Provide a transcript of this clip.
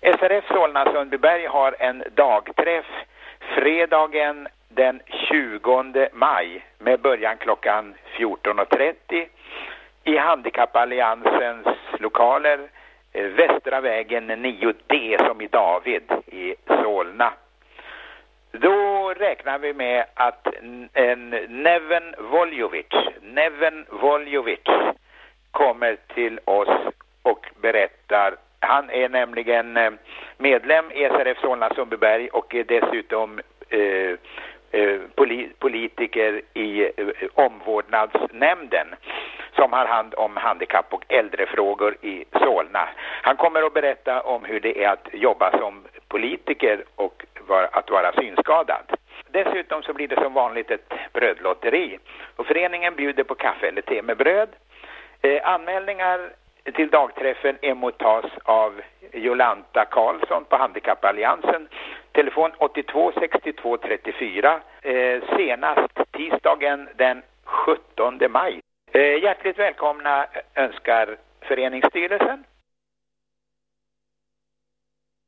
SRF Solna-Sundbyberg har en dagträff fredagen den 20 maj med början klockan 14.30 i Handikappalliansens lokaler, Västra vägen 9D som i David i Solna. Då räknar vi med att Neven Voljovic kommer till oss och berättar. Han är nämligen medlem i SRF Solna-Sundbyberg och är dessutom politiker i omvårdnadsnämnden som har hand om handikapp- och äldrefrågor i Solna. Han kommer att berätta om hur det är att jobba som politiker och att vara synskadad. Dessutom så blir det som vanligt ett brödlotteri och föreningen bjuder på kaffe eller te med bröd. Anmälningar till dagträffen emottas av Jolanta Karlsson på Handikappalliansen. Telefon 82 62 34. Senast tisdagen den 17 maj. Hjärtligt välkomna önskar föreningsstyrelsen.